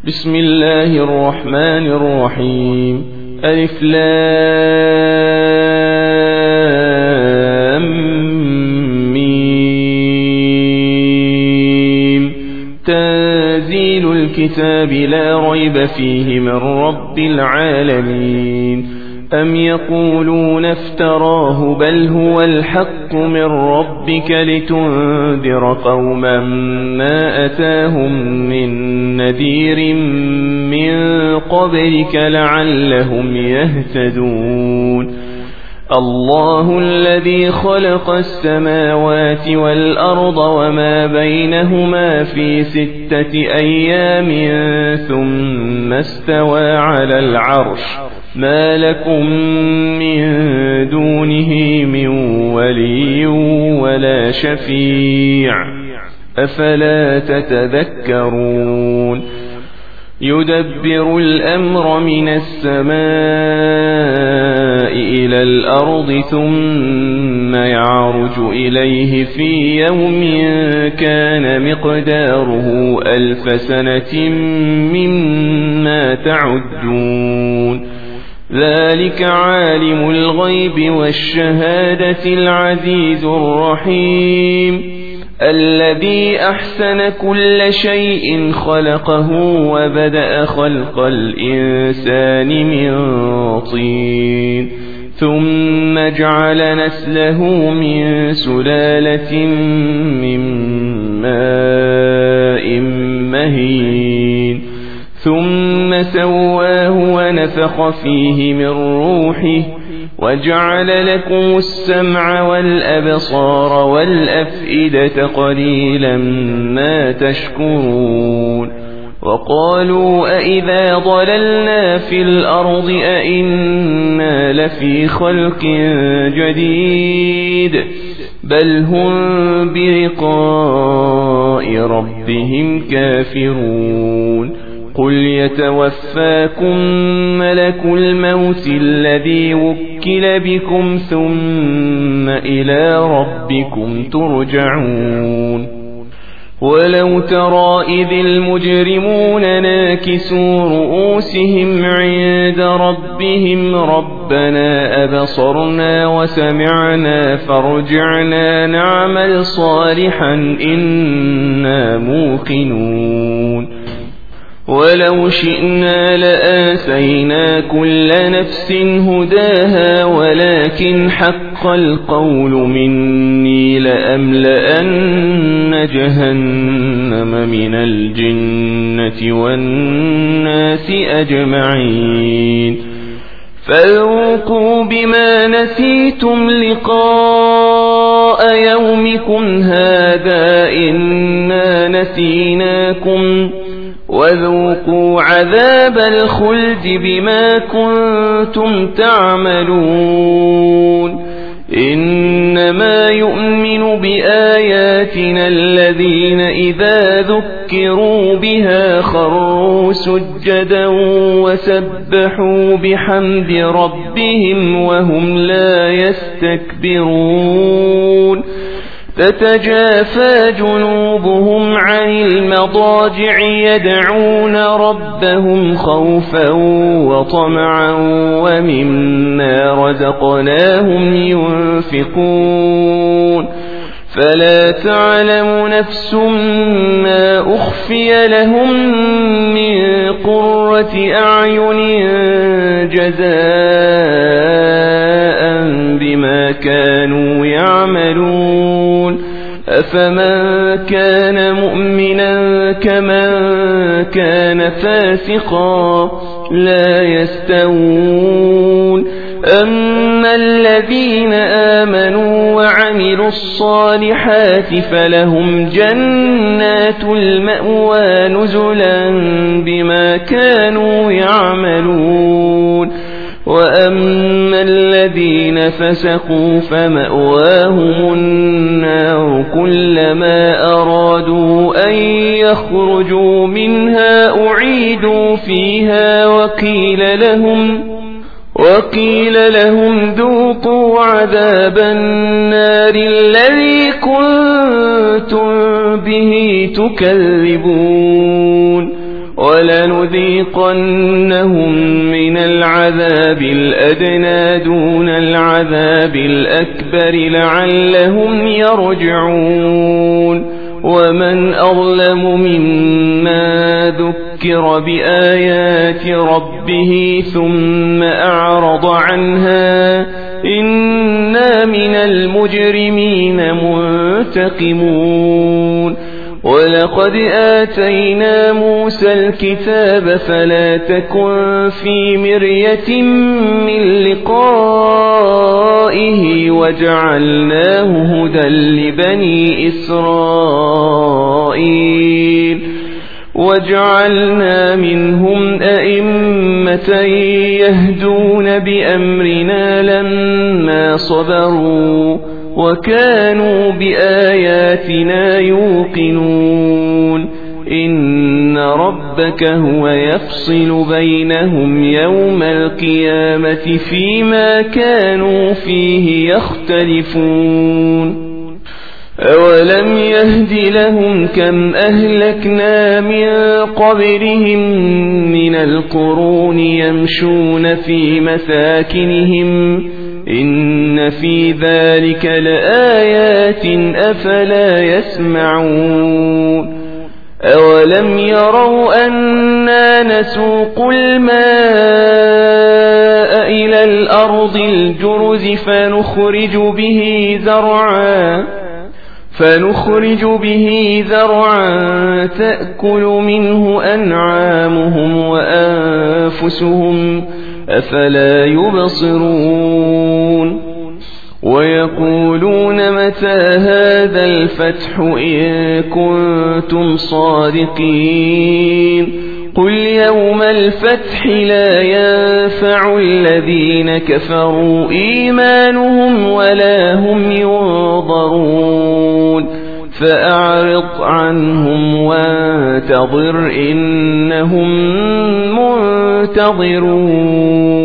بسم الله الرحمن الرحيم. ألف لام ميم. تنزيل الكتاب لا ريب فيه من رب العالمين. أم يقولون افتراه بل هو الحق من ربك لتنذر قوما ما أتاهم من نذير من قبلك لعلهم يهتدون. الله الذي خلق السماوات والأرض وما بينهما في 6 أيام ثم استوى على العرش. ما لكم من دونه من ولي ولا شفيع أفلا تتذكرون. يدبر الأمر من السماء إلى الأرض ثم يعرج إليه في يوم كان مقداره 1000 سنة مما تعدون. ذلك عالم الغيب والشهادة العزيز الرحيم. الذي أحسن كل شيء خلقه وبدأ خلق الإنسان من طين ثم جعل نسله من سلالة من ماء مهين ثم سواه ونفخ فيه من روحه وجعل لكم السمع والأبصار والأفئدة قليلا ما تشكرون. وقالوا أئذا ضللنا في الأرض أئنا لفي خلق جديد بل هم بلقاء ربهم كافرون. قل يتوفاكم ملك الموت الذي وكل بكم ثم إلى ربكم ترجعون. ولو ترى إذ المجرمون ناكسوا رؤوسهم عند ربهم ربنا أبصرنا وسمعنا فارجعنا نعمل صالحا إنا موقنون. ولو شئنا لآتينا كل نفس هداها ولكن حق القول مني لأملأن جهنم من الجنة والناس أجمعين. فذوقوا بما نسيتم لقاء يومكم هذا إنا نسيناكم وذوقوا عذاب الخلد بما كنتم تعملون. إنما يؤمن بآياتنا الذين إذا ذكروا بها خروا سجدا وسبحوا بحمد ربهم وهم لا يستكبرون. تتجافى جنوبهم عن المضاجع يدعون ربهم خوفا وطمعا ومما رزقناهم ينفقون. فلا تعلم نفس ما أخفي لهم من قرة أعين جزاء بما كانوا يعملون. أفمن كان مؤمنا كمن كان فاسقا لا يستوون. أما الذين آمنوا وعملوا الصالحات فلهم جنات المأوى نزلا بما كانوا يعملون. وأما الذين فسقوا فمأواهم النار كلما أرادوا أن يخرجوا منها أعيدوا فيها وقيل لهم ذوقوا عذاب النار الذي كنتم به تكذبون. ولنذيقنهم من العذاب الأدنى دون العذاب الأكبر لعلهم يرجعون ومن أظلم مما ذكر بآيات ربه ثم أعرض عنها إنا من المجرمين منتقمون ولقد آتينا موسى الكتاب فلا تكن في مرية من لقائه وجعلناه هدى لبني إسرائيل وجعلنا منهم أئمة يهدون بأمرنا لما صبروا وكانوا بآياتنا يوقنون إن ربك هو يفصل بينهم يوم القيامة فيما كانوا فيه يختلفون أولم يهد لهم كم أهلكنا من قبلهم من القرون يمشون في مساكنهم إن في ذلك لآيات أفلا يسمعون أولم يروا أنا نسوق الماء إلى الأرض الجرز فنخرج به زرعا تأكل منه أنعامهم وأنفسهم أفلا يبصرون ويقولون متى هذا الفتح إن كنتم صادقين قل يوم الفتح لا ينفع الذين كفروا إيمانهم ولا هم ينظرون فأعرض عنهم وانتظر إنهم منتظرون